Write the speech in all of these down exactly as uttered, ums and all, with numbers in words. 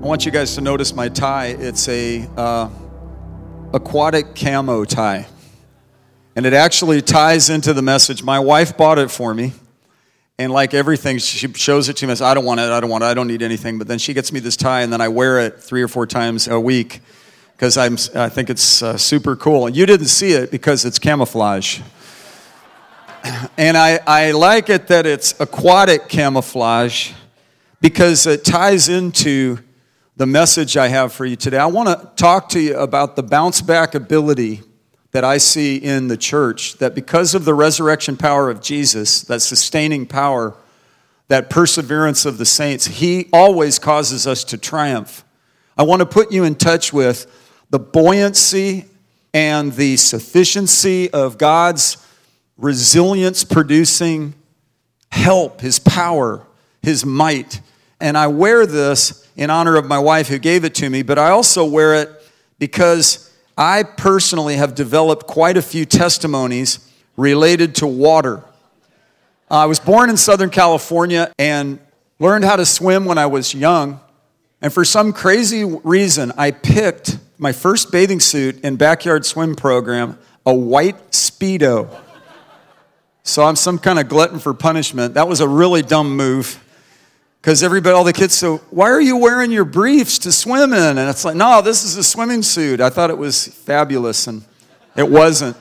I want you guys to notice my tie. It's a uh, aquatic camo tie. And it actually ties into the message. My wife bought it for me. And like everything, she shows it to me and says, I don't want it, I don't want it, I don't need anything. But then she gets me this tie, and then I wear it three or four times a week because I'm I think it's uh, super cool. And you didn't see it because it's camouflage. And I, I like it that it's aquatic camouflage because it ties into the message I have for you today. I want to talk to you about the bounce back ability that I see in the church, that because of the resurrection power of Jesus, that sustaining power, that perseverance of the saints, he always causes us to triumph. I want to put you in touch with the buoyancy and the sufficiency of God's resilience-producing help, his power, his might. And I wear this in honor of my wife who gave it to me, but I also wear it because I personally have developed quite a few testimonies related to water. I was born in Southern California and learned how to swim when I was young. And for some crazy reason, I picked my first bathing suit in backyard swim program, a white Speedo. So I'm some kind of glutton for punishment. That was a really dumb move. Because everybody, all the kids say, why are you wearing your briefs to swim in? And it's like, no, this is a swimming suit. I thought it was fabulous, and it wasn't.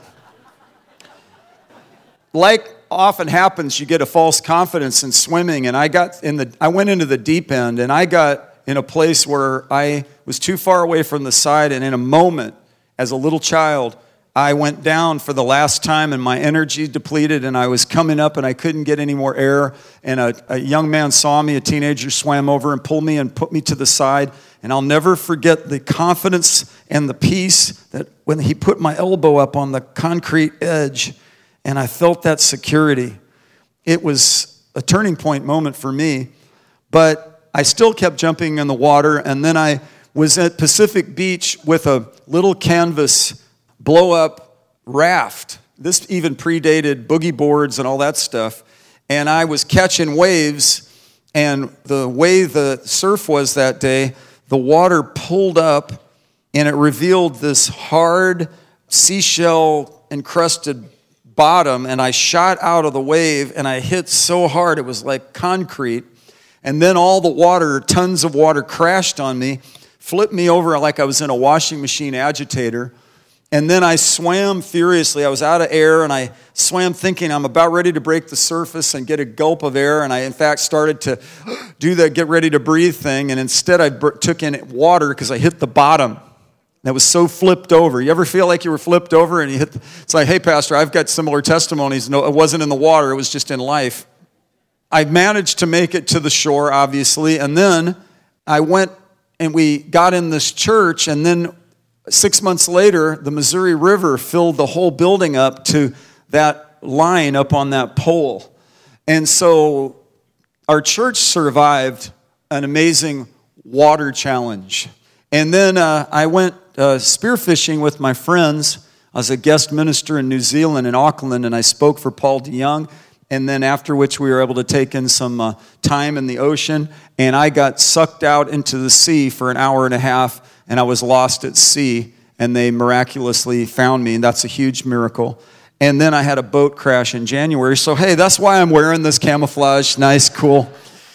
Like often happens, you get a false confidence in swimming, and I got in the, I went into the deep end, and I got in a place where I was too far away from the side, and in a moment, as a little child, I went down for the last time, and my energy depleted, and I was coming up, and I couldn't get any more air, and a, a young man saw me, a teenager, swam over and pulled me and put me to the side, and I'll never forget the confidence and the peace that when he put my elbow up on the concrete edge, and I felt that security. It was a turning point moment for me, but I still kept jumping in the water, and then I was at Pacific Beach with a little canvas blow-up raft. This even predated boogie boards and all that stuff. And I was catching waves, and the way the surf was that day, the water pulled up, and it revealed this hard, seashell-encrusted bottom, and I shot out of the wave, and I hit so hard it was like concrete. And then all the water, tons of water, crashed on me, flipped me over like I was in a washing machine agitator. And then I swam furiously. I was out of air, and I swam thinking I'm about ready to break the surface and get a gulp of air. And I, in fact, started to do the get ready to breathe thing. And instead, I br- took in water because I hit the bottom. That was so flipped over. You ever feel like you were flipped over and you hit? The, it's like, hey, Pastor, I've got similar testimonies. No, it wasn't in the water. It was just in life. I managed to make it to the shore, obviously. And then I went and we got in this church, and then Six months later, the Missouri River filled the whole building up to that line up on that pole. And so our church survived an amazing water challenge. And then uh, I went uh, spearfishing with my friends. I was a guest minister in New Zealand, in Auckland, and I spoke for Paul DeYoung. And then after which we were able to take in some uh, time in the ocean. And I got sucked out into the sea for an hour and a half, and I was lost at sea, and they miraculously found me, and that's a huge miracle. And then I had a boat crash in January, so hey, that's why I'm wearing this camouflage, nice, cool.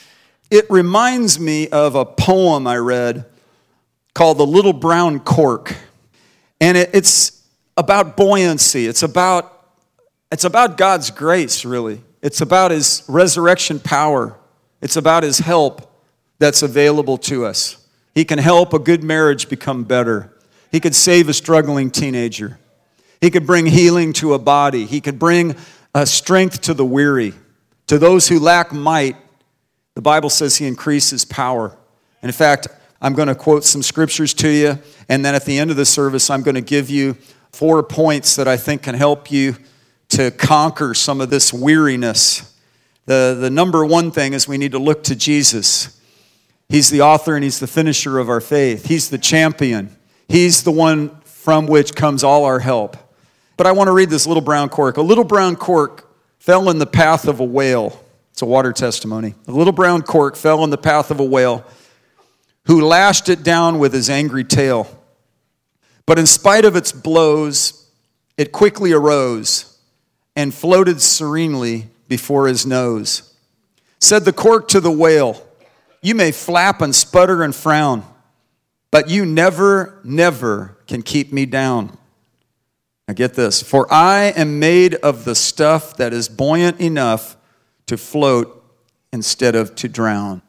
It reminds me of a poem I read called The Little Brown Cork, and it, it's about buoyancy. It's about, it's about God's grace, really. It's about his resurrection power. It's about his help that's available to us. He can help a good marriage become better. He could save a struggling teenager. He could bring healing to a body. He could bring uh, strength to the weary. To those who lack might, the Bible says he increases power. And in fact, I'm going to quote some scriptures to you, and then at the end of the service, I'm going to give you four points that I think can help you to conquer some of this weariness. The, the number one thing is we need to look to Jesus. He's the author and he's the finisher of our faith. He's the champion. He's the one from which comes all our help. But I want to read this little brown cork. A little brown cork fell in the path of a whale. It's a water testimony. A little brown cork fell in the path of a whale who lashed it down with his angry tail. But in spite of its blows, it quickly arose and floated serenely before his nose. Said the cork to the whale, you may flap and sputter and frown, but you never, never can keep me down. Now get this, for I am made of the stuff that is buoyant enough to float instead of to drown.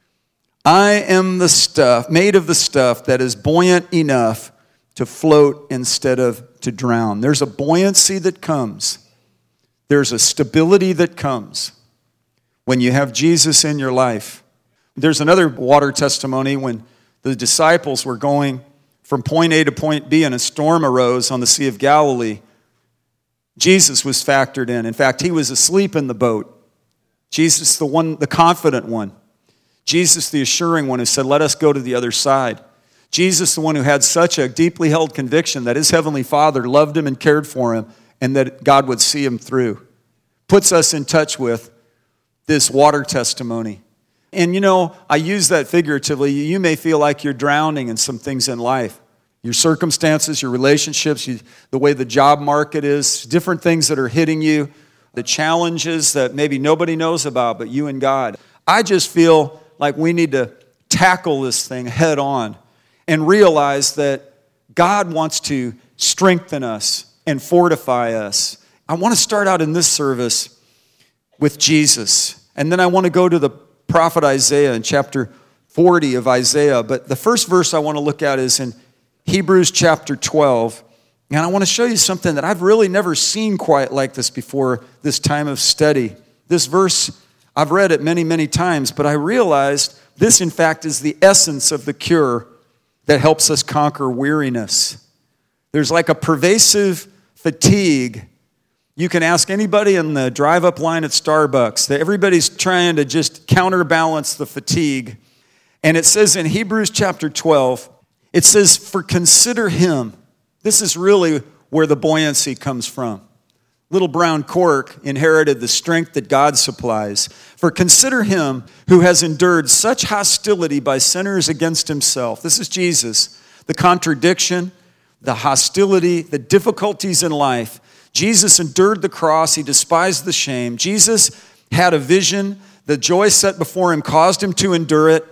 I am the stuff, made of the stuff that is buoyant enough to float instead of to drown. There's a buoyancy that comes. There's a stability that comes when you have Jesus in your life. There's another water testimony when the disciples were going from point A to point B and a storm arose on the Sea of Galilee. Jesus was factored in. In fact, he was asleep in the boat. Jesus, the one, the confident one. Jesus, the assuring one who said, let us go to the other side. Jesus, the one who had such a deeply held conviction that his heavenly Father loved him and cared for him and that God would see him through. Puts us in touch with this water testimony. And you know, I use that figuratively. You may feel like you're drowning in some things in life. Your circumstances, your relationships, you, the way the job market is, different things that are hitting you, the challenges that maybe nobody knows about but you and God. I just feel like we need to tackle this thing head on and realize that God wants to strengthen us and fortify us. I want to start out in this service with Jesus. And then I want to go to the prophet Isaiah in chapter forty of Isaiah. But the first verse I want to look at is in Hebrews chapter twelve. And I want to show you something that I've really never seen quite like this before this time of study. This verse, I've read it many, many times, but I realized this, in fact, is the essence of the cure that helps us conquer weariness. There's like a pervasive fatigue. You can ask anybody in the drive-up line at Starbucks that everybody's trying to just counterbalance the fatigue. And it says in Hebrews chapter twelve, it says, for consider him. This is really where the buoyancy comes from. Little brown cork inherited the strength that God supplies. For consider him who has endured such hostility by sinners against himself. This is Jesus. The contradiction, the hostility, the difficulties in life. Jesus endured the cross. He despised the shame. Jesus had a vision. The joy set before him caused him to endure it.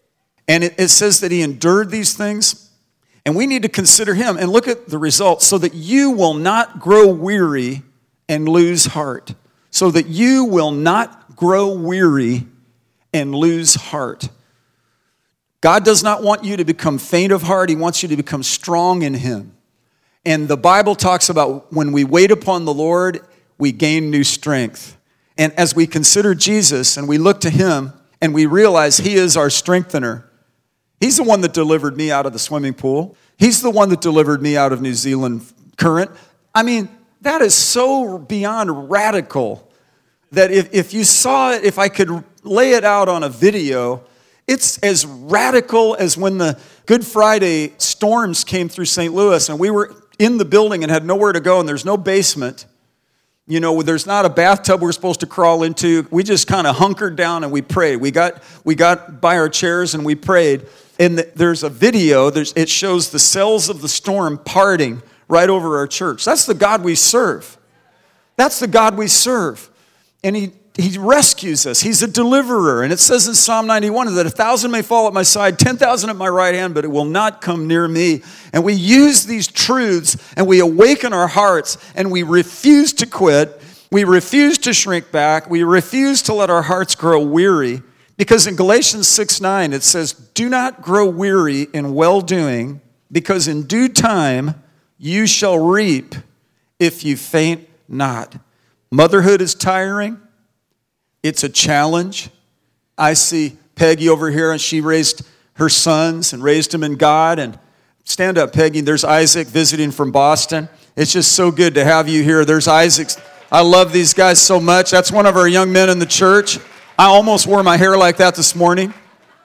And it, it says that he endured these things. And we need to consider him and look at the results so that you will not grow weary and lose heart. So that you will not grow weary and lose heart. God does not want you to become faint of heart. He wants you to become strong in him. And the Bible talks about when we wait upon the Lord, we gain new strength. And as we consider Jesus and we look to him and we realize he is our strengthener, he's the one that delivered me out of the swimming pool. He's the one that delivered me out of New Zealand current. I mean, that is so beyond radical that if, if you saw it, if I could lay it out on a video, it's as radical as when the Good Friday storms came through Saint Louis and we were in the building and had nowhere to go and there's no basement. You know, there's not a bathtub we're supposed to crawl into. We just kind of hunkered down and we prayed. We got we got by our chairs and we prayed. And the, there's a video, there's, it shows the cells of the storm parting right over our church. That's the God we serve. That's the God we serve. And he, he rescues us. He's a deliverer. And it says in Psalm ninety-one that a thousand may fall at my side, ten thousand at my right hand, but it will not come near me. And we use these truths and we awaken our hearts and we refuse to quit. We refuse to shrink back. We refuse to let our hearts grow weary. Because in Galatians six nine, it says, do not grow weary in well-doing, because in due time you shall reap if you faint not. Motherhood is tiring. It's a challenge. I see Peggy over here, and she raised her sons and raised them in God. And stand up, Peggy. There's Isaac visiting from Boston. It's just so good to have you here. There's Isaac. I love these guys so much. That's one of our young men in the church. I almost wore my hair like that this morning.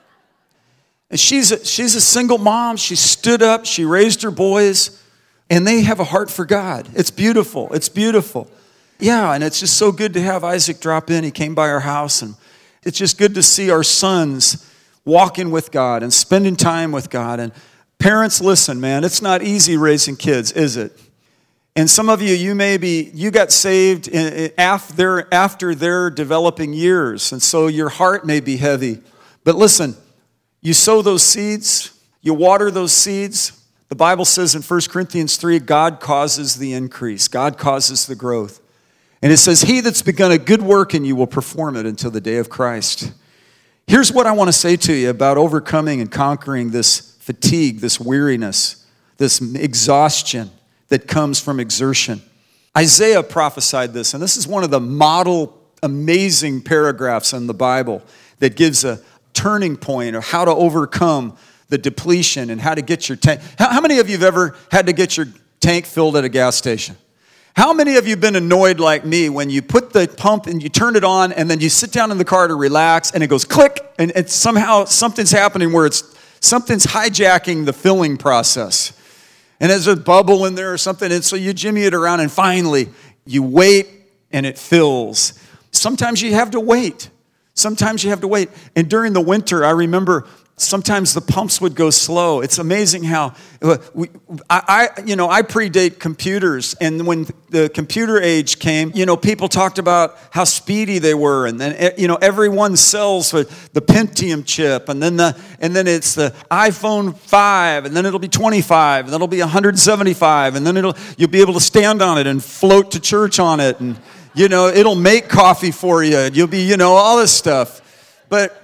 And she's a, she's a single mom. She stood up. She raised her boys. And they have a heart for God. It's beautiful. It's beautiful. Yeah, and it's just so good to have Isaac drop in. He came by our house. And it's just good to see our sons walking with God and spending time with God. And parents, listen, man, it's not easy raising kids, is it? And some of you, you may be, you got saved after, after their developing years, and so your heart may be heavy. But listen, you sow those seeds, you water those seeds. The Bible says in First Corinthians three, God causes the increase. God causes the growth. And it says, he that's begun a good work in you will perform it until the day of Christ. Here's what I want to say to you about overcoming and conquering this fatigue, this weariness, this exhaustion that comes from exertion. Isaiah prophesied this, and this is one of the model amazing paragraphs in the Bible that gives a turning point of how to overcome the depletion and how to get your tank. How, how many of you have ever had to get your tank filled at a gas station? How many of you have been annoyed like me when you put the pump and you turn it on and then you sit down in the car to relax and it goes click and it's somehow something's happening where it's something's hijacking the filling process. And there's a bubble in there or something, and so you jimmy it around, and finally, you wait, and it fills. Sometimes you have to wait. Sometimes you have to wait. And during the winter, I remember sometimes the pumps would go slow. It's amazing how, we, I, I, you know, I predate computers, and when the computer age came, you know, people talked about how speedy they were, and then, you know, everyone sells with the Pentium chip, and then the, and then it's the iPhone five, and then it'll be twenty-five, and then it'll be one hundred seventy-five, and then it'll, you'll be able to stand on it and float to church on it, and, you know, it'll make coffee for you, and you'll be, you know, all this stuff, but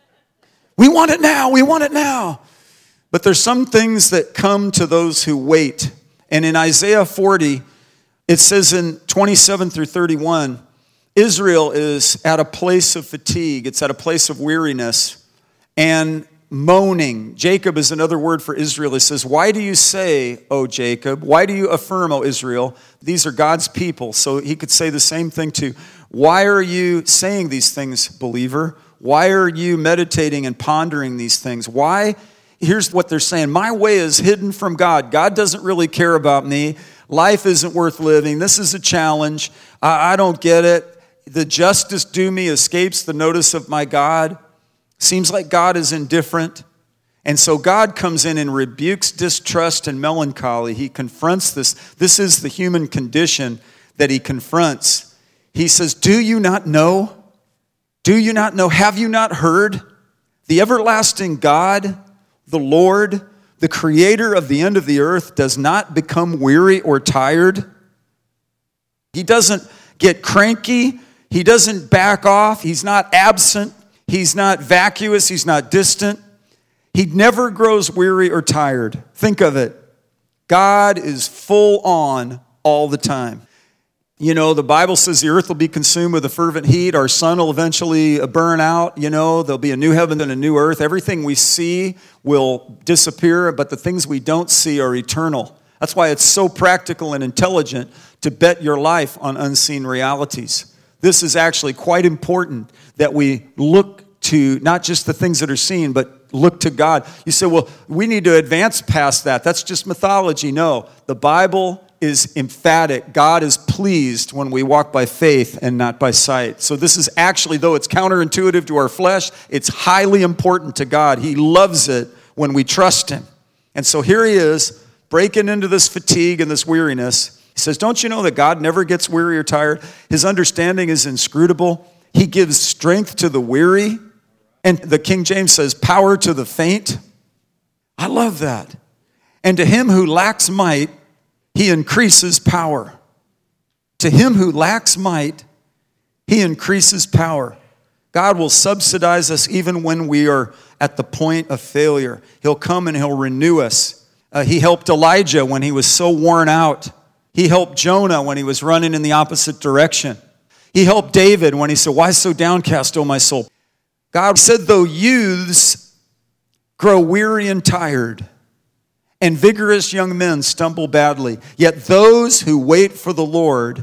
we want it now. We want it now. But there's some things that come to those who wait. And in Isaiah forty, it says in twenty-seven through thirty-one, Israel is at a place of fatigue. It's at a place of weariness and moaning. Jacob is another word for Israel. It says, why do you say, O Jacob? Why do you affirm, O Israel? These are God's people. So he could say the same thing too. Why are you saying these things, believer? Why are you meditating and pondering these things? Why? Here's what they're saying. My way is hidden from God. God doesn't really care about me. Life isn't worth living. This is a challenge. I, I don't get it. The justice due me escapes the notice of my God. Seems like God is indifferent. And so God comes in and rebukes distrust and melancholy. He confronts this. This is the human condition that he confronts. He says, do you not know? Do you not know? Have you not heard? The everlasting God, the Lord, the creator of the end of the earth, does not become weary or tired. He doesn't get cranky. He doesn't back off. He's not absent. He's not vacuous. He's not distant. He never grows weary or tired. Think of it. God is full on all the time. You know, the Bible says the earth will be consumed with a fervent heat. Our sun will eventually burn out. You know, there'll be a new heaven and a new earth. Everything we see will disappear, but the things we don't see are eternal. That's why it's so practical and intelligent to bet your life on unseen realities. This is actually quite important that we look to not just the things that are seen, but look to God. You say, well, we need to advance past that. That's just mythology. No, the Bible is emphatic. God is pleased when we walk by faith and not by sight. So this is actually, though it's counterintuitive to our flesh, it's highly important to God. He loves it when we trust him. And so here he is, breaking into this fatigue and this weariness. He says, don't you know that God never gets weary or tired? His understanding is inscrutable. He gives strength to the weary. And the King James says, power to the faint. I love that. And to him who lacks might, he increases power. To him who lacks might, he increases power. God will subsidize us even when we are at the point of failure. He'll come and he'll renew us. Uh, he helped Elijah when he was so worn out. He helped Jonah when he was running in the opposite direction. He helped David when he said, why so downcast, O my soul? God said, though youths grow weary and tired, and vigorous young men stumble badly, yet those who wait for the Lord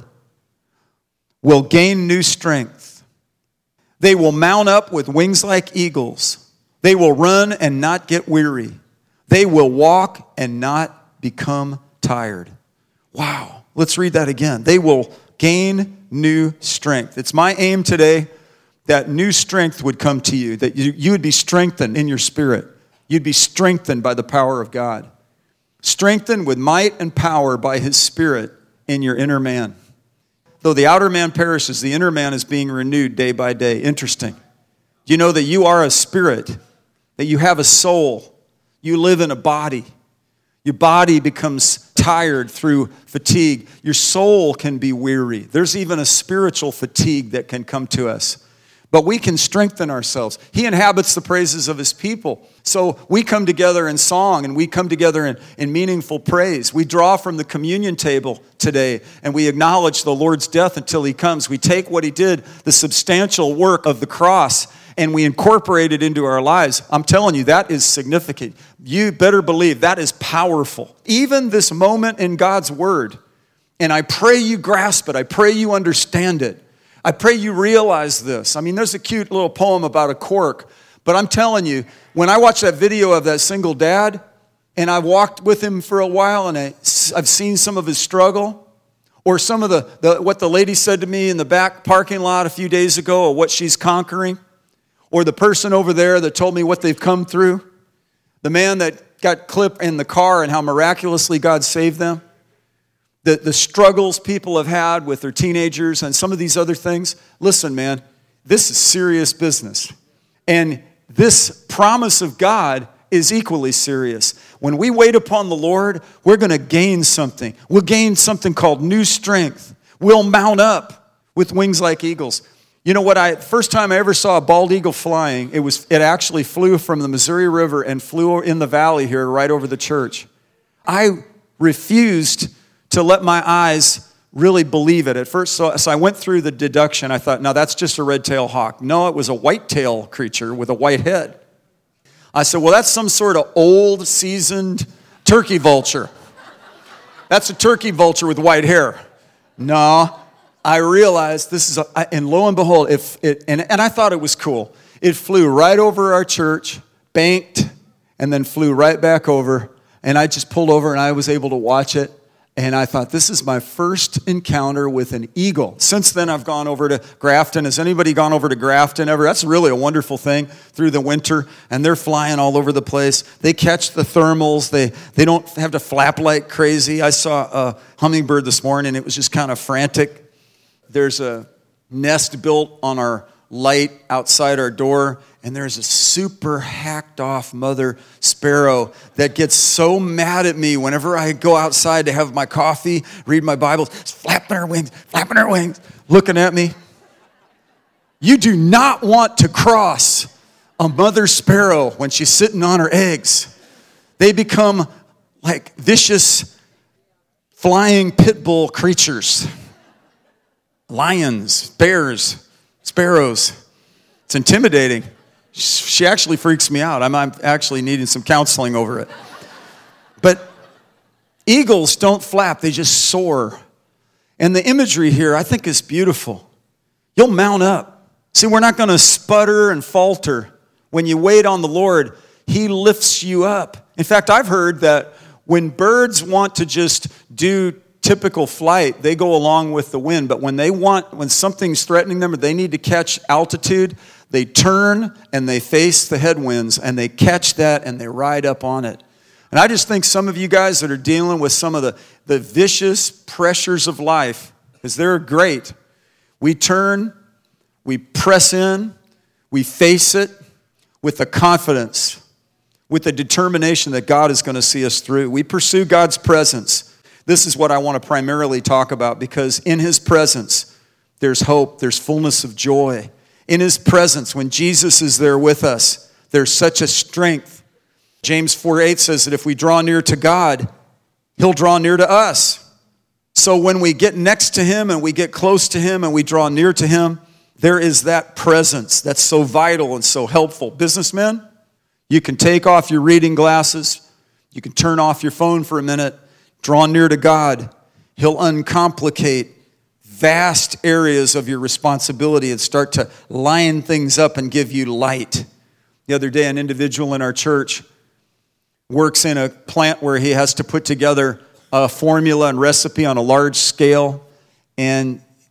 will gain new strength. They will mount up with wings like eagles. They will run and not get weary. They will walk and not become tired. Wow. Let's read that again. They will gain new strength. It's my aim today that new strength would come to you, that you, you would be strengthened in your spirit. You'd be strengthened by the power of God. Strengthened with might and power by his Spirit in your inner man. Though the outer man perishes, the inner man is being renewed day by day. Interesting. You know that you are a spirit, that you have a soul. You live in a body. Your body becomes tired through fatigue. Your soul can be weary. There's even a spiritual fatigue that can come to us. But we can strengthen ourselves. He inhabits the praises of his people. So we come together in song and we come together in, in meaningful praise. We draw from the communion table today and we acknowledge the Lord's death until he comes. We take what he did, the substantial work of the cross, and we incorporate it into our lives. I'm telling you, that is significant. You better believe that is powerful. Even this moment in God's word. And I pray you grasp it. I pray you understand it. I pray you realize this. I mean, there's a cute little poem about a cork, but I'm telling you, when I watch that video of that single dad, and I walked with him for a while, and I, I've seen some of his struggle, or some of the, the what the lady said to me in the back parking lot a few days ago, or what she's conquering, or the person over there that told me what they've come through, the man that got clipped in the car and how miraculously God saved them. The, the struggles people have had with their teenagers and some of these other things. Listen, man, this is serious business. And this promise of God is equally serious. When we wait upon the Lord, we're going to gain something. We'll gain something called new strength. We'll mount up with wings like eagles. You know what? I first time I ever saw a bald eagle flying, it was it actually flew from the Missouri River and flew in the valley here right over the church. I refused to let my eyes really believe it. At first, so, so I went through the deduction. I thought, no, that's just a red-tailed hawk. No, it was a white-tailed creature with a white head. I said, well, that's some sort of old, seasoned turkey vulture. That's a turkey vulture with white hair. No, I realized this is, a, and lo and behold, if it, and, and I thought it was cool. It flew right over our church, banked, and then flew right back over. And I just pulled over and I was able to watch it. And I thought, this is my first encounter with an eagle. Since then, I've gone over to Grafton. Has anybody gone over to Grafton ever? That's really a wonderful thing through the winter. And they're flying all over the place. They catch the thermals. They, they don't have to flap like crazy. I saw a hummingbird this morning. It was just kind of frantic. There's a nest built on our light outside our door. And there's a super hacked off mother sparrow that gets so mad at me whenever I go outside to have my coffee, read my Bible, flapping her wings, flapping her wings, looking at me. You do not want to cross a mother sparrow when she's sitting on her eggs. They become like vicious flying pit bull creatures. Lions, bears, sparrows. It's intimidating. She actually freaks me out. I'm, I'm actually needing some counseling over it. But eagles don't flap, they just soar. And the imagery here, I think, is beautiful. You'll mount up. See, we're not going to sputter and falter. When you wait on the Lord, he lifts you up. In fact, I've heard that when birds want to just do typical flight, they go along with the wind. But when they want, when something's threatening them or they need to catch altitude, they turn and they face the headwinds and they catch that and they ride up on it. And I just think some of you guys that are dealing with some of the, the vicious pressures of life, because they're great, we turn, we press in, we face it with the confidence, with the determination that God is going to see us through. We pursue God's presence. This is what I want to primarily talk about, because in his presence, there's hope, there's fullness of joy. In his presence, when Jesus is there with us, there's such a strength. James four eight says that if we draw near to God, he'll draw near to us. So when we get next to him and we get close to him and we draw near to him, there is that presence that's so vital and so helpful. Businessmen, you can take off your reading glasses. You can turn off your phone for a minute. Draw near to God. He'll uncomplicate vast areas of your responsibility and start to line things up and give you light. The other day, an individual in our church works in a plant where he has to put together a formula and recipe on a large scale. And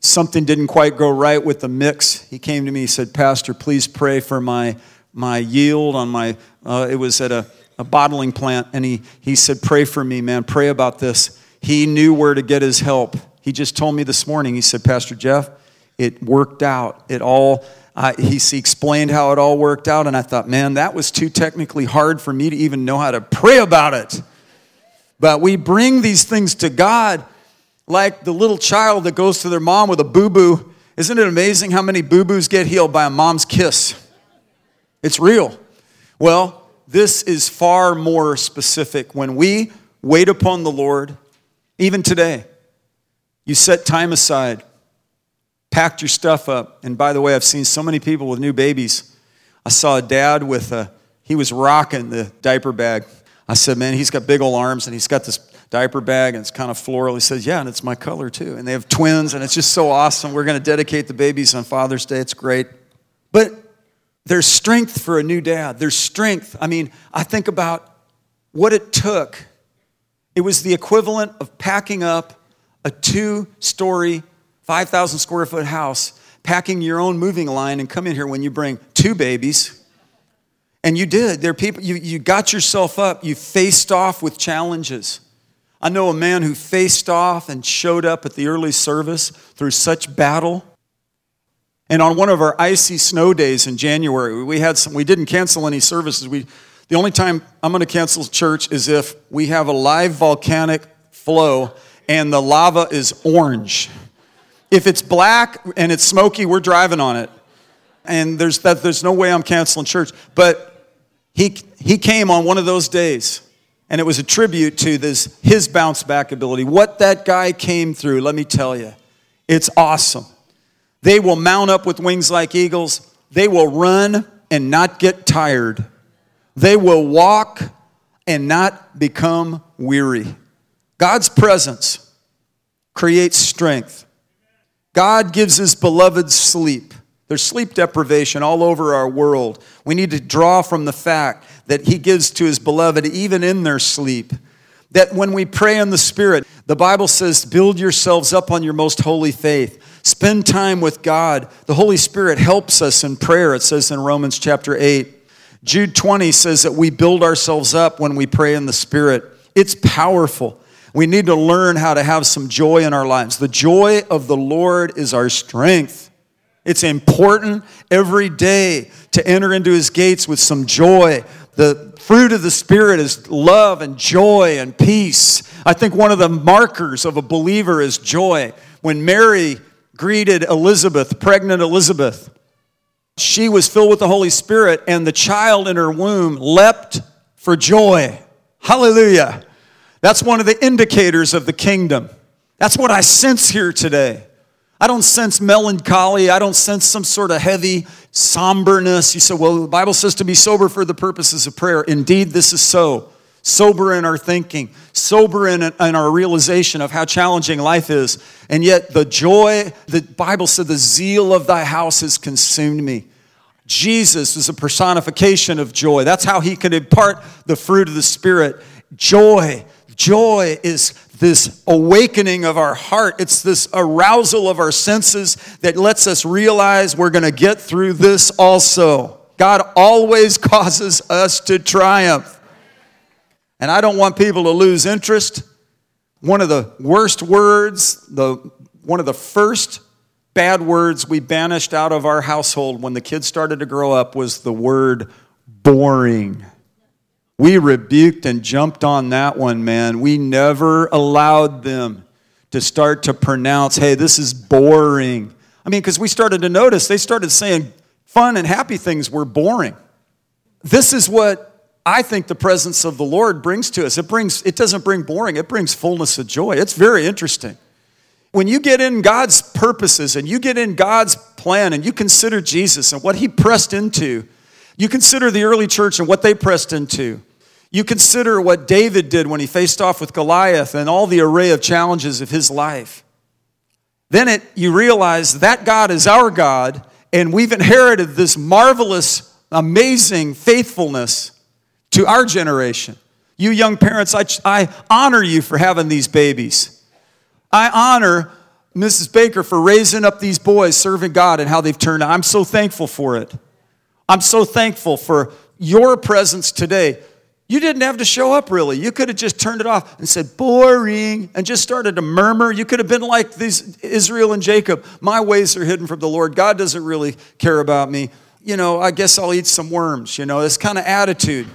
something didn't quite go right with the mix. He came to me, he said, Pastor, please pray for my my yield on my, uh, it was at a, a bottling plant, and he, he said, pray for me, man, pray about this. He knew where to get his help. He just told me this morning, he said, Pastor Jeff, it worked out. It all, uh, he, he explained how it all worked out, and I thought, man, that was too technically hard for me to even know how to pray about it. But we bring these things to God like the little child that goes to their mom with a boo-boo. Isn't it amazing how many boo-boos get healed by a mom's kiss? It's real. Well, this is far more specific. When we wait upon the Lord, even today, you set time aside, packed your stuff up. And by the way, I've seen so many people with new babies. I saw a dad with a, he was rocking the diaper bag. I said, man, he's got big old arms, and he's got this diaper bag, and it's kind of floral. He says, yeah, and it's my color too. And they have twins, and it's just so awesome. We're going to dedicate the babies on Father's Day. It's great. But there's strength for a new dad. There's strength. I mean, I think about what it took. It was the equivalent of packing up a two-story, five thousand square foot house, packing your own moving line and come in here when you bring two babies. And you did. There are people, you, you got yourself up. You faced off with challenges. I know a man who faced off and showed up at the early service through such battle. And on one of our icy snow days in January, we had some, we didn't cancel any services. We, the only time I'm going to cancel church is if we have a live volcanic flow and the lava is orange. If it's black and it's smoky, we're driving on it. And there's that, there's no way I'm canceling church. But he he came on one of those days, and it was a tribute to this his bounce back ability. What that guy came through, let me tell you, it's awesome. They will mount up with wings like eagles. They will run and not get tired. They will walk and not become weary. God's presence creates strength. God gives his beloved sleep. There's sleep deprivation all over our world. We need to draw from the fact that he gives to his beloved even in their sleep. That when we pray in the Spirit, the Bible says, build yourselves up on your most holy faith. Spend time with God. The Holy Spirit helps us in prayer, it says in Romans chapter eight. Jude twenty says that we build ourselves up when we pray in the Spirit. It's powerful. We need to learn how to have some joy in our lives. The joy of the Lord is our strength. It's important every day to enter into his gates with some joy. The fruit of the Spirit is love and joy and peace. I think one of the markers of a believer is joy. When Mary greeted Elizabeth, pregnant Elizabeth, she was filled with the Holy Spirit, and the child in her womb leapt for joy. Hallelujah. That's one of the indicators of the kingdom. That's what I sense here today. I don't sense melancholy. I don't sense some sort of heavy somberness. You say, well, the Bible says to be sober for the purposes of prayer. Indeed, this is so. Sober in our thinking. Sober in, in our realization of how challenging life is. And yet the joy, the Bible said, the zeal of thy house has consumed me. Jesus is a personification of joy. That's how he can impart the fruit of the Spirit. Joy. Joy is this awakening of our heart. It's this arousal of our senses that lets us realize we're going to get through this also. God always causes us to triumph. And I don't want people to lose interest. One of the worst words, the one of the first bad words we banished out of our household when the kids started to grow up was the word boring. We rebuked and jumped on that one, man. We never allowed them to start to pronounce, hey, this is boring. I mean, because we started to notice, they started saying fun and happy things were boring. This is what I think the presence of the Lord brings to us. It brings, it doesn't bring boring, it brings fullness of joy. It's very interesting. When you get in God's purposes and you get in God's plan and you consider Jesus and what he pressed into, you consider the early church and what they pressed into. You consider what David did when he faced off with Goliath and all the array of challenges of his life. Then it, you realize that God is our God, and we've inherited this marvelous, amazing faithfulness to our generation. You young parents, I, I honor you for having these babies. I honor Missus Baker for raising up these boys, serving God, and how they've turned out. I'm so thankful for it. I'm so thankful for your presence today. You didn't have to show up, really. You could have just turned it off and said, boring, and just started to murmur. You could have been like these Israel and Jacob. My ways are hidden from the Lord. God doesn't really care about me. You know, I guess I'll eat some worms, you know, this kind of attitude.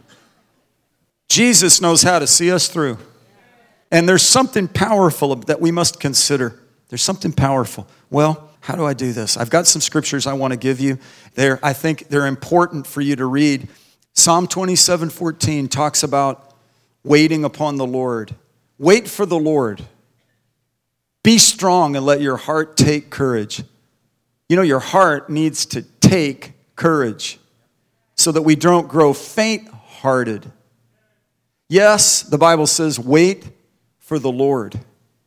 Jesus knows how to see us through. And there's something powerful that we must consider. There's something powerful. Well, how do I do this? I've got some scriptures I want to give you. They're, I think they're important for you to read. Psalm twenty-seven fourteen talks about waiting upon the Lord. Wait for the Lord. Be strong and let your heart take courage. You know, your heart needs to take courage so that we don't grow faint-hearted. Yes, the Bible says, wait for the Lord.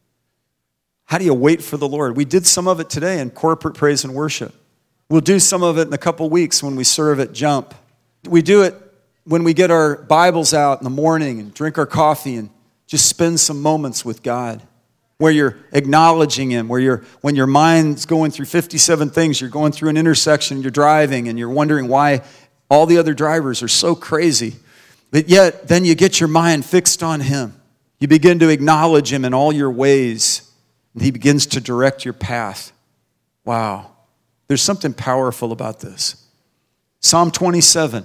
How do you wait for the Lord? We did some of it today in corporate praise and worship. We'll do some of it in a couple weeks when we serve at Jump. We do it when we get our Bibles out in the morning and drink our coffee and just spend some moments with God, where you're acknowledging Him, where you're, when your mind's going through fifty-seven things, you're going through an intersection, you're driving, and you're wondering why all the other drivers are so crazy. But yet, then you get your mind fixed on Him. You begin to acknowledge Him in all your ways, and He begins to direct your path. Wow. There's something powerful about this. Psalm twenty-seven.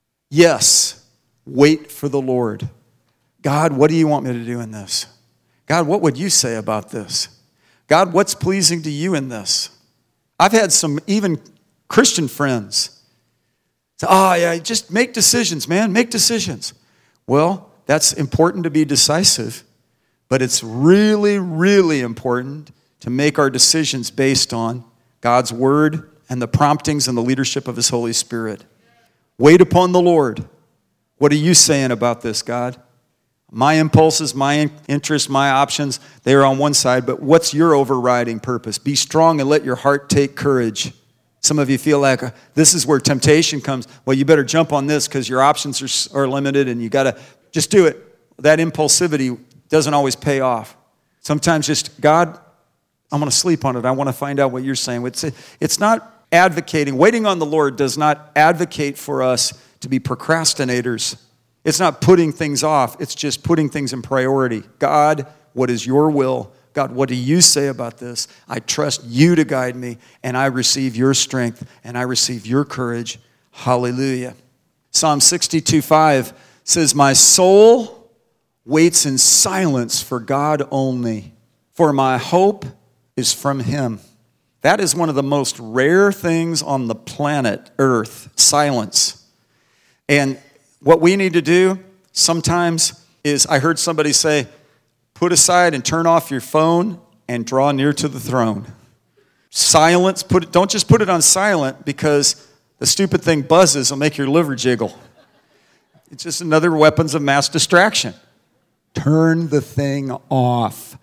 Yes, wait for the Lord. God, what do you want me to do in this? God, what would you say about this? God, what's pleasing to you in this? I've had some even Christian friends say, oh, yeah, just make decisions, man, make decisions. Well, that's important to be decisive, but it's really, really important to make our decisions based on God's word and the promptings and the leadership of His Holy Spirit. Wait upon the Lord. What are you saying about this, God? My impulses, my interests, my options, they're on one side, but what's your overriding purpose? Be strong and let your heart take courage. Some of you feel like uh, this is where temptation comes. Well, you better jump on this because your options are, are limited and you got to just do it. That impulsivity doesn't always pay off. Sometimes just, God, I'm going to sleep on it. I want to find out what you're saying. It's, it's not advocating. Waiting on the Lord does not advocate for us to be procrastinators. It's not putting things off. It's just putting things in priority. God, what is your will? God, what do you say about this? I trust you to guide me, and I receive your strength, and I receive your courage. Hallelujah. Psalm sixty-two five says, my soul waits in silence for God only, for my hope is from Him. That is one of the most rare things on the planet Earth, silence. And what we need to do sometimes is, I heard somebody say, put aside and turn off your phone and draw near to the throne. Silence, put it, don't just put it on silent because the stupid thing buzzes will make your liver jiggle. It's just another weapons of mass distraction. Turn the thing off.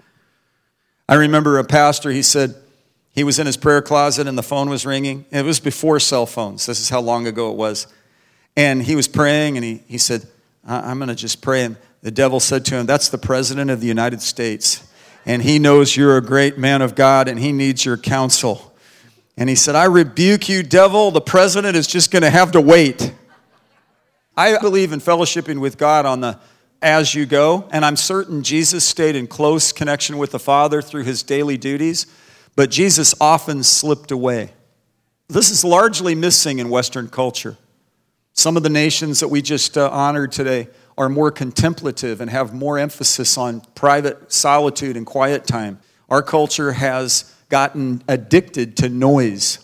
I remember a pastor, he said, he was in his prayer closet and the phone was ringing. It was before cell phones. This is how long ago it was. And he was praying and he, he said, I'm going to just pray. And the devil said to him, that's the President of the United States. And he knows you're a great man of God and he needs your counsel. And he said, I rebuke you, devil. The president is just going to have to wait. I believe in fellowshipping with God on the as you go. And I'm certain Jesus stayed in close connection with the Father through his daily duties. But Jesus often slipped away. This is largely missing in Western culture. Some of the nations that we just uh, honored today are more contemplative and have more emphasis on private solitude and quiet time. Our culture has gotten addicted to noise.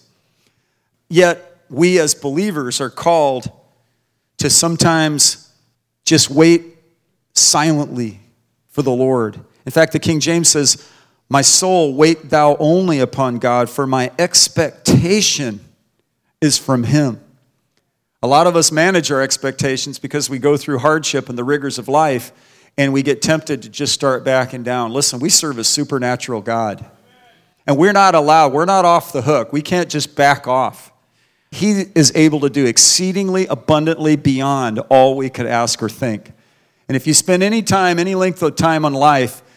Yet we as believers are called to sometimes just wait silently for the Lord. In fact, the King James says, my soul, wait thou only upon God, for my expectation is from Him. A lot of us manage our expectations because we go through hardship and the rigors of life, and we get tempted to just start backing down. Listen, we serve a supernatural God, and we're not allowed, we're not off the hook. We can't just back off. He is able to do exceedingly abundantly beyond all we could ask or think. And if you spend any time, any length of time on life,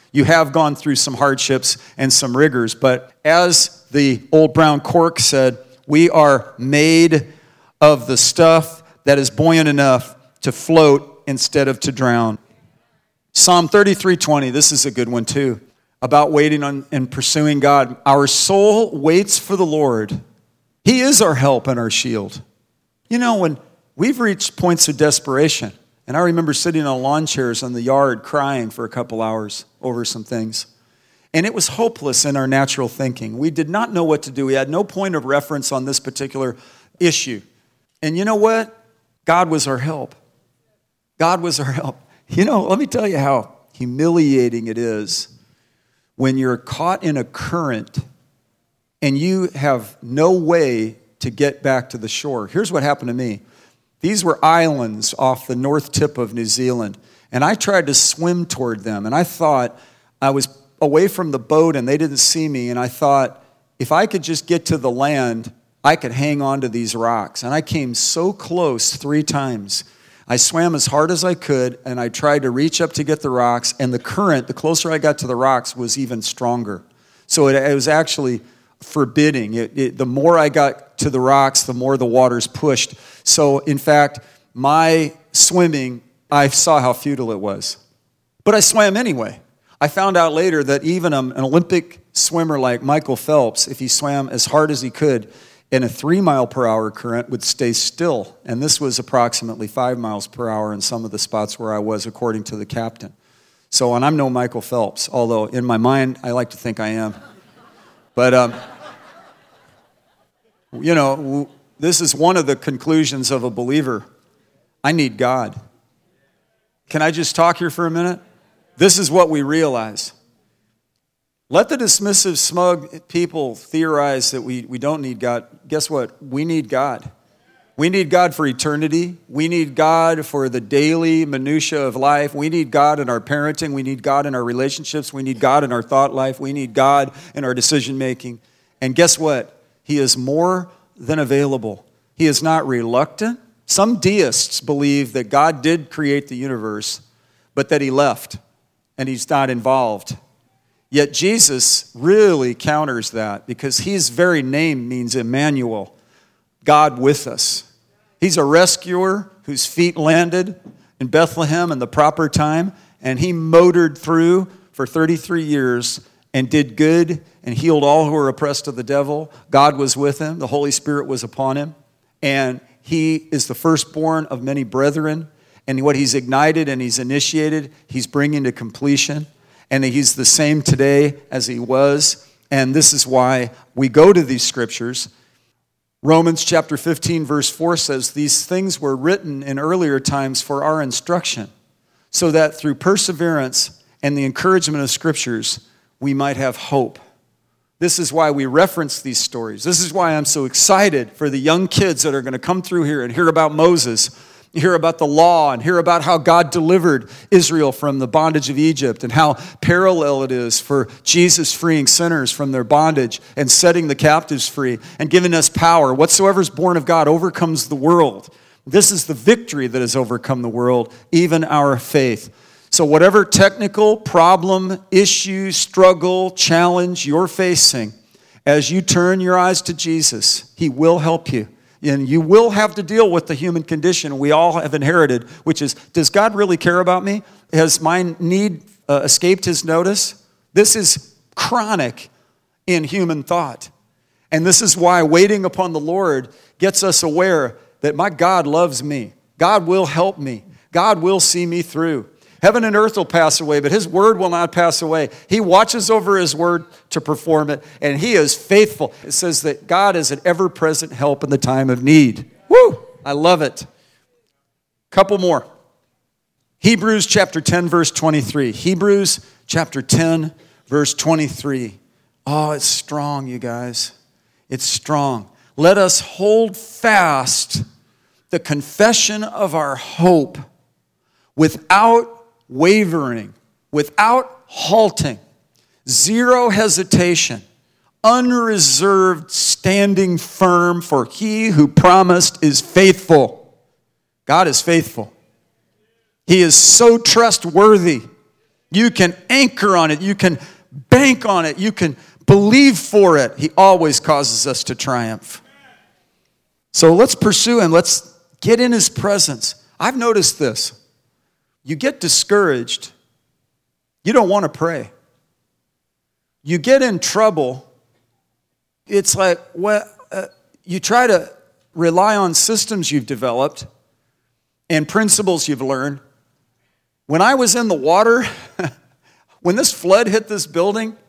You have gone through some hardships and some rigors, but as the old brown cork said, we are made of the stuff that is buoyant enough to float instead of to drown. Psalm thirty-three twenty, this is a good one too, about waiting on and pursuing God. Our soul waits for the Lord. He is our help and our shield. You know, when we've reached points of desperation, and I remember sitting on lawn chairs in the yard crying for a couple hours over some things. And it was hopeless in our natural thinking. We did not know what to do. We had no point of reference on this particular issue. And you know what? God was our help. God was our help. You know, let me tell you how humiliating it is when you're caught in a current and you have no way to get back to the shore. Here's what happened to me. These were islands off the north tip of New Zealand, and I tried to swim toward them, and I thought I was away from the boat and they didn't see me, and I thought if I could just get to the land, I could hang on to these rocks. And I came so close three times. I swam as hard as I could, and I tried to reach up to get the rocks, and the current, the closer I got to the rocks, was even stronger. So it, it was actually forbidding. It, it, the more I got to the rocks, the more the waters pushed. So, in fact, my swimming, I saw how futile it was. But I swam anyway. I found out later that even an Olympic swimmer like Michael Phelps, if he swam as hard as he could, in a three mile per hour current would stay still. And this was approximately five miles per hour in some of the spots where I was, according to the captain. So, and I'm no Michael Phelps, although in my mind, I like to think I am. But, um, you know, this is one of the conclusions of a believer. I need God. Can I just talk here for a minute? This is what we realize. Let the dismissive, smug people theorize that we, we don't need God. Guess what? We need God. We need God for eternity. We need God for the daily minutia of life. We need God in our parenting. We need God in our relationships. We need God in our thought life. We need God in our decision making. And guess what? He is more than available. He is not reluctant. Some deists believe that God did create the universe, but that he left and he's not involved. Yet Jesus really counters that because his very name means Emmanuel, God with us. He's a rescuer whose feet landed in Bethlehem in the proper time, and he motored through for thirty-three years and did good and healed all who were oppressed of the devil. God was with him. The Holy Spirit was upon him. And he is the firstborn of many brethren. And what he's ignited and he's initiated, he's bringing to completion. And he's the same today as he was. And this is why we go to these scriptures. Romans chapter fifteen verse four says, these things were written in earlier times for our instruction, so that through perseverance and the encouragement of scriptures, we might have hope. This is why we reference these stories. This is why I'm so excited for the young kids that are going to come through here and hear about Moses, hear about the law, and hear about how God delivered Israel from the bondage of Egypt, and how parallel it is for Jesus freeing sinners from their bondage and setting the captives free and giving us power. Whatsoever is born of God overcomes the world. This is the victory that has overcome the world, even our faith. So whatever technical problem, issue, struggle, challenge you're facing, as you turn your eyes to Jesus, he will help you. And you will have to deal with the human condition we all have inherited, which is, does God really care about me? Has my need uh, escaped his notice? This is chronic in human thought. And this is why waiting upon the Lord gets us aware that my God loves me. God will help me. God will see me through. Heaven and earth will pass away, but his word will not pass away. He watches over his word to perform it, and he is faithful. It says that God is an ever-present help in the time of need. Woo! I love it. Couple more. Hebrews chapter ten, verse twenty-three. Hebrews chapter ten, verse twenty-three. Oh, it's strong, you guys. It's strong. Let us hold fast the confession of our hope without wavering, without halting, zero hesitation, unreserved standing firm, for he who promised is faithful. God is faithful. He is so trustworthy You can anchor on it. You can bank on it. You can believe for it. He always causes us to triumph. So let's pursue him. Let's get in his presence. I've noticed this. You get discouraged. You don't want to pray. You get in trouble. It's like, well, uh, you try to rely on systems you've developed and principles you've learned. When I was in the water, when this flood hit this building,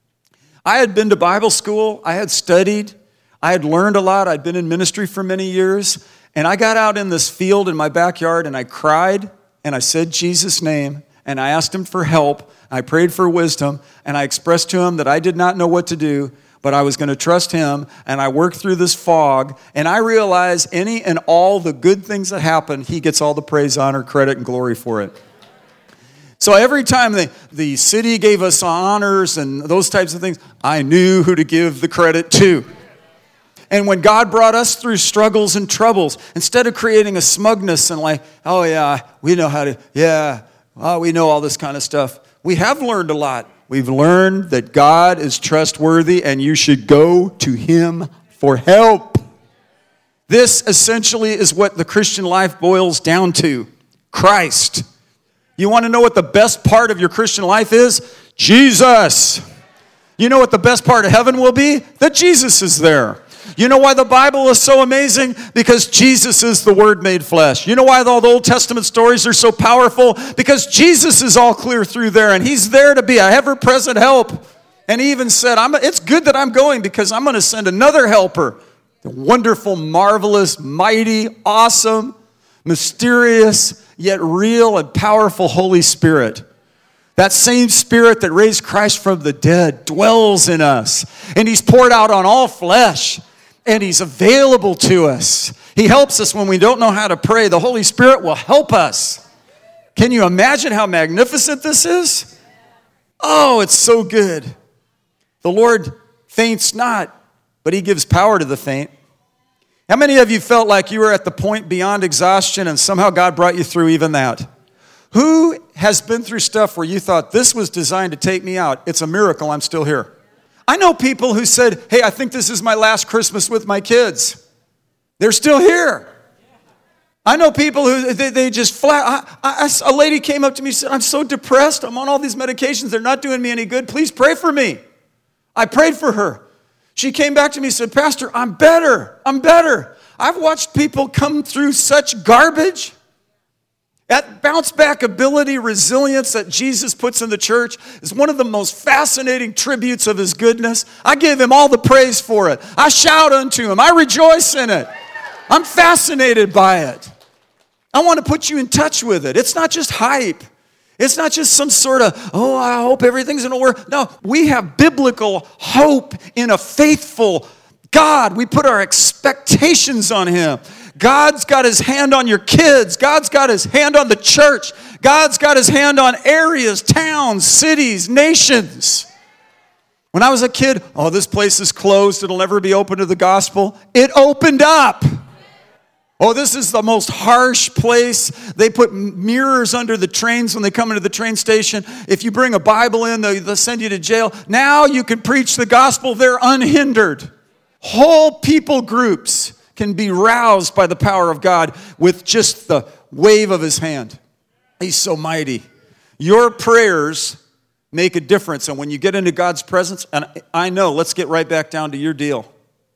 I had been to Bible school, I had studied, I had learned a lot, I'd been in ministry for many years, and I got out in this field in my backyard and I cried and I said Jesus' name and I asked him for help, I prayed for wisdom, and I expressed to him that I did not know what to do, but I was going to trust him, and I worked through this fog, and I realized any and all the good things that happen, he gets all the praise, honor, credit, and glory for it. So every time the, the city gave us honors and those types of things, I knew who to give the credit to. And when God brought us through struggles and troubles, instead of creating a smugness and like, oh yeah, we know how to, yeah, oh, we know all this kind of stuff, we have learned a lot. We've learned that God is trustworthy and you should go to him for help. This essentially is what the Christian life boils down to. Christ. You want to know what the best part of your Christian life is? Jesus. You know what the best part of heaven will be? That Jesus is there. You know why the Bible is so amazing? Because Jesus is the Word made flesh. You know why all the Old Testament stories are so powerful? Because Jesus is all clear through there, and he's there to be a ever-present help. And he even said, I'm, it's good that I'm going because I'm going to send another helper. The wonderful, marvelous, mighty, awesome, mysterious, yet real and powerful Holy Spirit. That same Spirit that raised Christ from the dead dwells in us. And he's poured out on all flesh. And he's available to us. He helps us when we don't know how to pray. The Holy Spirit will help us. Can you imagine how magnificent this is? Oh, it's so good. The Lord faints not, but he gives power to the faint. How many of you felt like you were at the point beyond exhaustion and somehow God brought you through even that? Who has been through stuff where you thought this was designed to take me out? It's a miracle I'm still here. I know people who said, hey, I think this is my last Christmas with my kids. They're still here. I know people who, they, they just flat, I, I, a lady came up to me and said, I'm so depressed. I'm on all these medications. They're not doing me any good. Please pray for me. I prayed for her. She came back to me and said, Pastor, I'm better. I'm better. I've watched people come through such garbage. That bounce back ability, resilience that Jesus puts in the church is one of the most fascinating tributes of his goodness. I give him all the praise for it. I shout unto him. I rejoice in it. I'm fascinated by it. I want to put you in touch with it. It's not just hype. It's not just some sort of, oh, I hope everything's going to work. No, we have biblical hope in a faithful God. We put our expectations on him. God's got his hand on your kids. God's got his hand on the church. God's got his hand on areas, towns, cities, nations. When I was a kid, oh, this place is closed. It'll never be open to the gospel. It opened up. Oh, this is the most harsh place. They put mirrors under the trains when they come into the train station. If you bring a Bible in, they'll send you to jail. Now you can preach the gospel there unhindered. Whole people groups can be roused by the power of God with just the wave of his hand. He's so mighty. Your prayers make a difference. And when you get into God's presence, and I know, let's get right back down to your deal.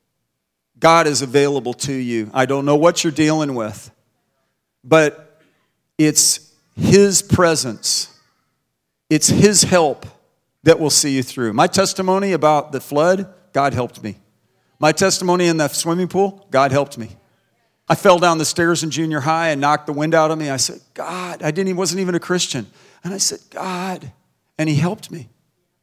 God is available to you. I don't know what you're dealing with, but it's his presence. It's his help that will see you through. My testimony about the flood, God helped me. My testimony in the swimming pool, God helped me. I fell down the stairs in junior high and knocked the wind out of me. I said, God, I didn't even wasn't even a Christian. And I said, God, and he helped me.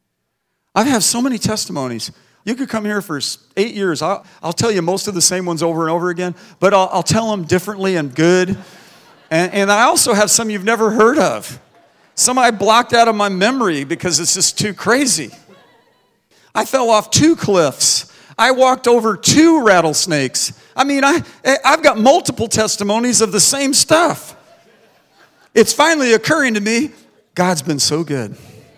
I have so many testimonies. You could come here for eight years. I'll, I'll tell you most of the same ones over and over again, but I'll, I'll tell them differently and good. And, and I also have some you've never heard of. Some I blocked out of my memory because it's just too crazy. I fell off two cliffs. I walked over two rattlesnakes. I mean, I, I've got multiple testimonies of the same stuff. It's finally occurring to me, God's been so good.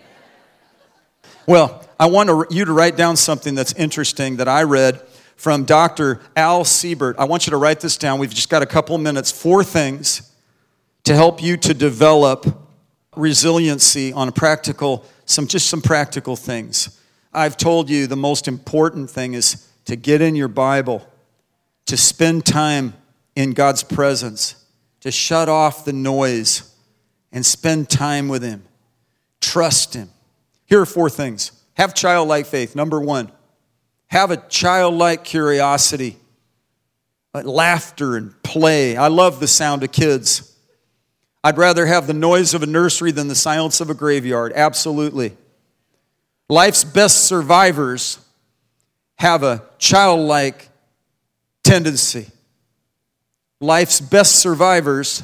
Well, I want to, you to write down something that's interesting that I read from Doctor Al Siebert. I want you to write this down. We've just got a couple of minutes. Four things to help you to develop resiliency on a practical, some just some practical things. I've told you the most important thing is to get in your Bible, to spend time in God's presence, to shut off the noise and spend time with Him. Trust Him. Here are four things. Have childlike faith. Number one, have a childlike curiosity, laughter and play. I love the sound of kids. I'd rather have the noise of a nursery than the silence of a graveyard. Absolutely. Life's best survivors have a childlike tendency. Life's best survivors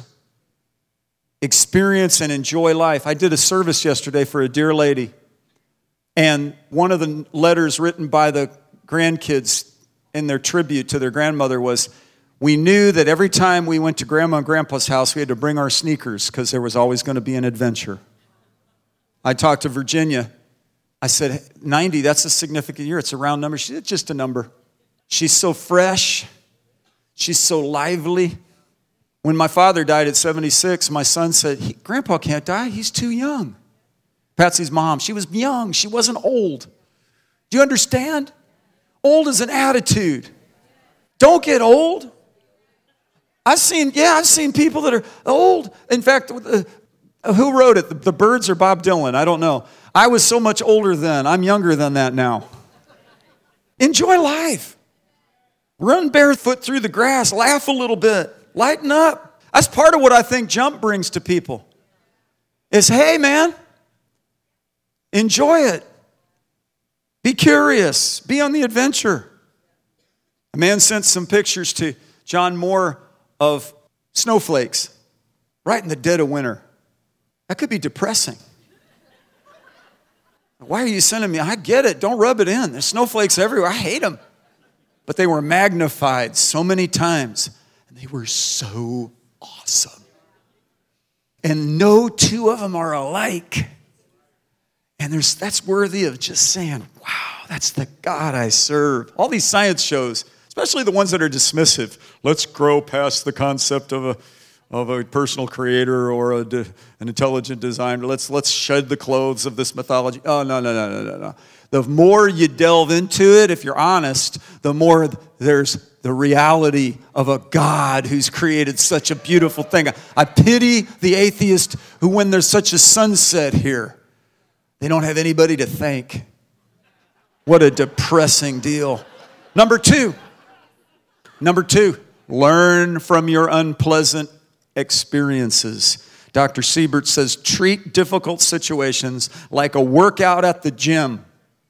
experience and enjoy life. I did a service yesterday for a dear lady, and one of the letters written by the grandkids in their tribute to their grandmother was, we knew that every time we went to Grandma and Grandpa's house, we had to bring our sneakers because there was always going to be an adventure. I talked to Virginia. I said, ninety, that's a significant year. It's a round number. She said, it's just a number. She's so fresh. She's so lively. When my father died at seventy-six, my son said, Grandpa can't die. He's too young. Patsy's mom, she was young. She wasn't old. Do you understand? Old is an attitude. Don't get old. I've seen, yeah, I've seen people that are old. In fact, uh, who wrote it? The, the Byrds or Bob Dylan? I don't know. I was so much older then. I'm younger than that now. Enjoy life. Run barefoot through the grass. Laugh a little bit. Lighten up. That's part of what I think Jump brings to people. Is, hey, man, enjoy it. Be curious. Be on the adventure. A man sent some pictures to John Moore of snowflakes right in the dead of winter. That could be depressing. Why are you sending me? I get it. Don't rub it in. There's snowflakes everywhere. I hate them. But they were magnified so many times, and they were so awesome. And no two of them are alike. And there's that's worthy of just saying, wow, that's the God I serve. All these science shows, especially the ones that are dismissive. Let's grow past the concept of a of a personal creator or a de, an intelligent designer. Let's let's shed the clothes of this mythology. Oh, no, no, no, no, no, no. The more you delve into it, if you're honest, the more there's the reality of a God who's created such a beautiful thing. I pity the atheist who, when there's such a sunset here, they don't have anybody to thank. What a depressing deal. Number two, number two, learn from your unpleasant experiences. Doctor Siebert says, treat difficult situations like a workout at the gym.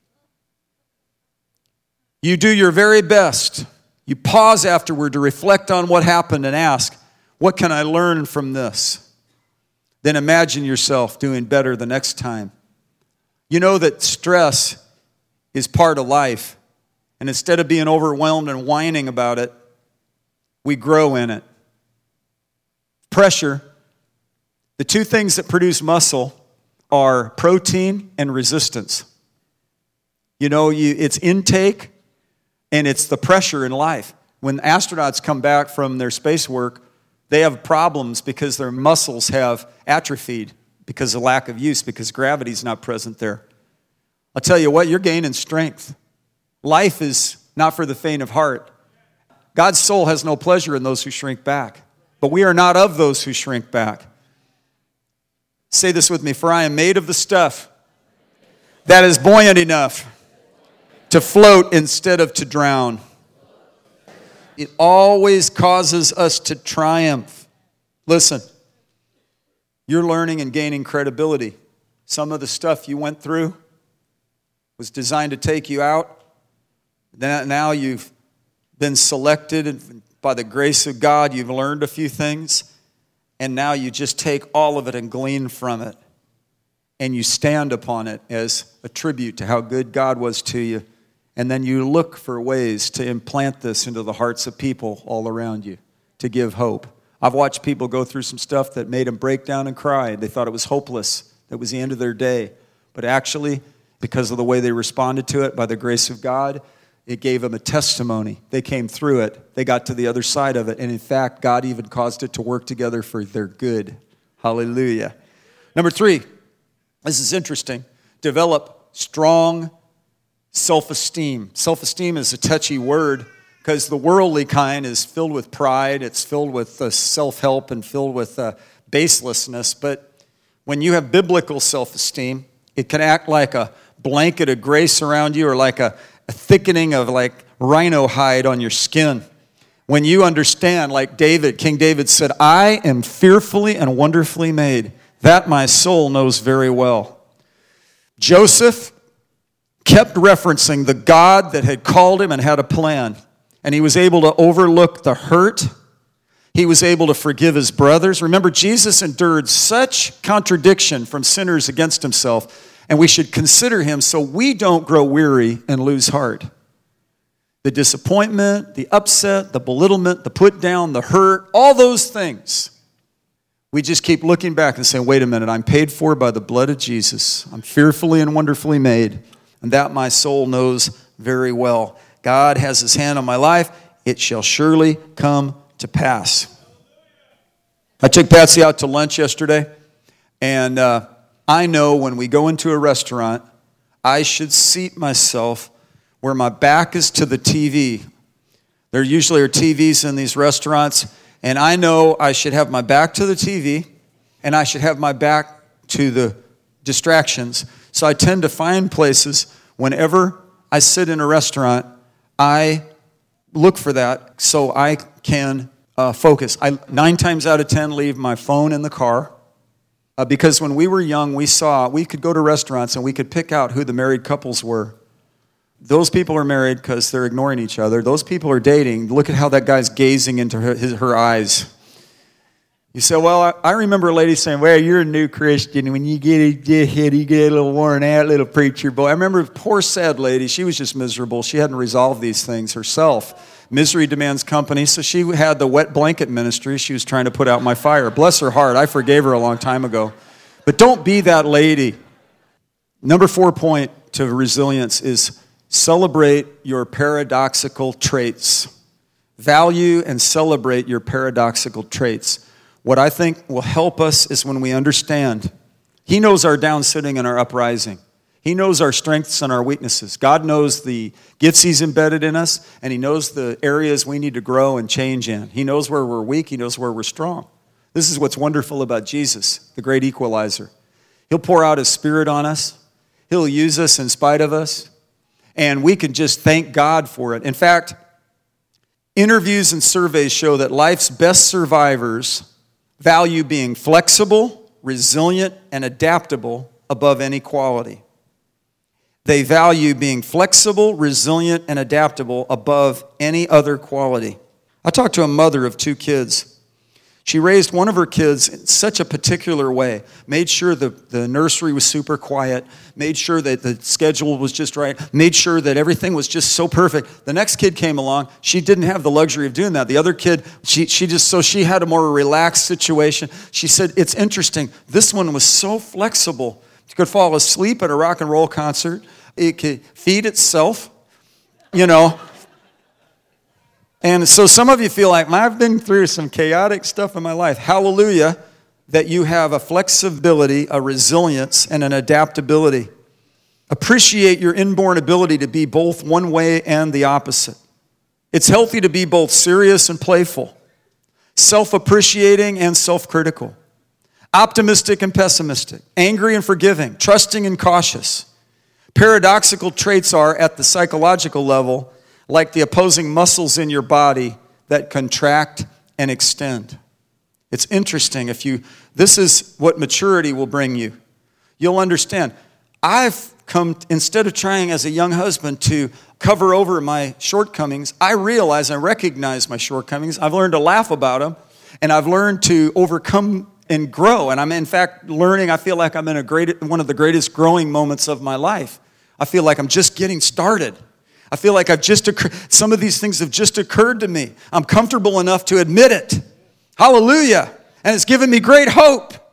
You do your very best. You pause afterward to reflect on what happened and ask, what can I learn from this? Then imagine yourself doing better the next time. You know that stress is part of life. And instead of being overwhelmed and whining about it, we grow in it. Pressure, the two things that produce muscle are protein and resistance. You know, you, it's intake and it's the pressure in life. When astronauts come back from their space work, they have problems because their muscles have atrophied because of lack of use, because gravity's not present there. I'll tell you what, you're gaining strength. Life is not for the faint of heart. God's soul has no pleasure in those who shrink back. But we are not of those who shrink back. Say this with me. For I am made of the stuff that is buoyant enough to float instead of to drown. It always causes us to triumph. Listen, you're learning and gaining credibility. Some of the stuff you went through was designed to take you out. Now you've been selected and by the grace of God, you've learned a few things, and now you just take all of it and glean from it, and you stand upon it as a tribute to how good God was to you, and then you look for ways to implant this into the hearts of people all around you, to give hope. I've watched people go through some stuff that made them break down and cry. They thought it was hopeless. That was the end of their day. But actually, because of the way they responded to it, by the grace of God, it gave them a testimony. They came through it. They got to the other side of it. And in fact, God even caused it to work together for their good. Hallelujah. Number three, this is interesting. Develop strong self-esteem. Self-esteem is a touchy word because the worldly kind is filled with pride. It's filled with uh, self-help and filled with uh, baselessness. But when you have biblical self-esteem, it can act like a blanket of grace around you or like a a thickening of like rhino hide on your skin. When you understand, like David, King David said, I am fearfully and wonderfully made. That my soul knows very well. Joseph kept referencing the God that had called him and had a plan. And he was able to overlook the hurt. He was able to forgive his brothers. Remember, Jesus endured such contradiction from sinners against himself. And we should consider him so we don't grow weary and lose heart. The disappointment, the upset, the belittlement, the put down, the hurt, all those things. We just keep looking back and saying, wait a minute, I'm paid for by the blood of Jesus. I'm fearfully and wonderfully made. And that my soul knows very well. God has his hand on my life. It shall surely come to pass. I took Patsy out to lunch yesterday. And uh, I know when we go into a restaurant, I should seat myself where my back is to the T V. There usually are T Vs in these restaurants, and I know I should have my back to the T V, and I should have my back to the distractions. So I tend to find places, whenever I sit in a restaurant, I look for that so I can uh, focus. I nine times out of ten leave my phone in the car. Uh, because when we were young, we saw, we could go to restaurants and we could pick out who the married couples were. Those people are married because they're ignoring each other. Those people are dating. Look at how that guy's gazing into her, his, her eyes. You say, well, I, I remember a lady saying, well, you're a new Christian. When you get a hit, you get a little worn out, little preacher boy. I remember a poor, sad lady. She was just miserable. She hadn't resolved these things herself. Misery demands company, so she had the wet blanket ministry. She was trying to put out my fire. Bless her heart. I forgave her a long time ago. But don't be that lady. Number four point to resilience is celebrate your paradoxical traits. Value and celebrate your paradoxical traits. What I think will help us is when we understand. He knows our down sitting and our uprising. He knows our strengths and our weaknesses. God knows the gifts he's embedded in us, and he knows the areas we need to grow and change in. He knows where we're weak. He knows where we're strong. This is what's wonderful about Jesus, the great equalizer. He'll pour out his Spirit on us. He'll use us in spite of us, and we can just thank God for it. In fact, interviews and surveys show that life's best survivors value being flexible, resilient, and adaptable above any quality. They value being flexible, resilient, and adaptable above any other quality. I talked to a mother of two kids. She raised one of her kids in such a particular way, made sure the, the nursery was super quiet, made sure that the schedule was just right, made sure that everything was just so perfect. The next kid came along. She didn't have the luxury of doing that. The other kid, she, she just, so she had a more relaxed situation. She said, it's interesting. This one was so flexible. She could fall asleep at a rock and roll concert. It could feed itself, you know. And so some of you feel like, I've been through some chaotic stuff in my life. Hallelujah, that you have a flexibility, a resilience, and an adaptability. Appreciate your inborn ability to be both one way and the opposite. It's healthy to be both serious and playful, self-appreciating and self-critical, optimistic and pessimistic, angry and forgiving, trusting and cautious. Paradoxical traits are, at the psychological level, like the opposing muscles in your body that contract and extend. It's interesting. If you, this is what maturity will bring you. You'll understand. I've come, instead of trying as a young husband to cover over my shortcomings, I realize and recognize my shortcomings. I've learned to laugh about them, and I've learned to overcome and grow. And I'm, in fact, learning. I feel like I'm in a great, one of the greatest growing moments of my life. I feel like I'm just getting started. I feel like I've just, some of these things have just occurred to me. I'm comfortable enough to admit it. Hallelujah. And it's given me great hope.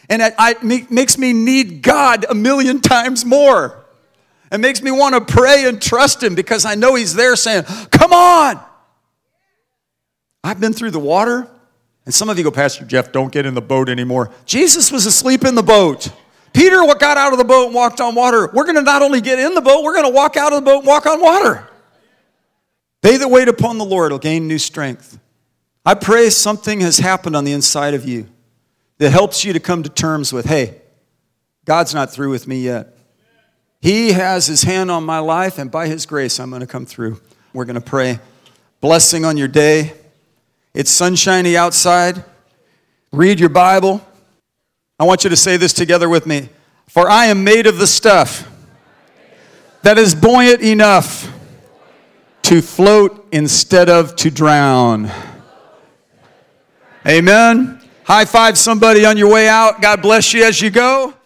And it, I, it makes me need God a million times more. It makes me want to pray and trust him because I know he's there saying, come on. I've been through the water. And some of you go, Pastor Jeff, don't get in the boat anymore. Jesus was asleep in the boat. Peter got out of the boat and walked on water. We're going to not only get in the boat, we're going to walk out of the boat and walk on water. They that wait upon the Lord will gain new strength. I pray something has happened on the inside of you that helps you to come to terms with, hey, God's not through with me yet. He has his hand on my life, and by his grace, I'm going to come through. We're going to pray. Blessing on your day. It's sunshiny outside. Read your Bible. I want you to say this together with me. For I am made of the stuff that is buoyant enough to float instead of to drown. Amen. High five somebody on your way out. God bless you as you go.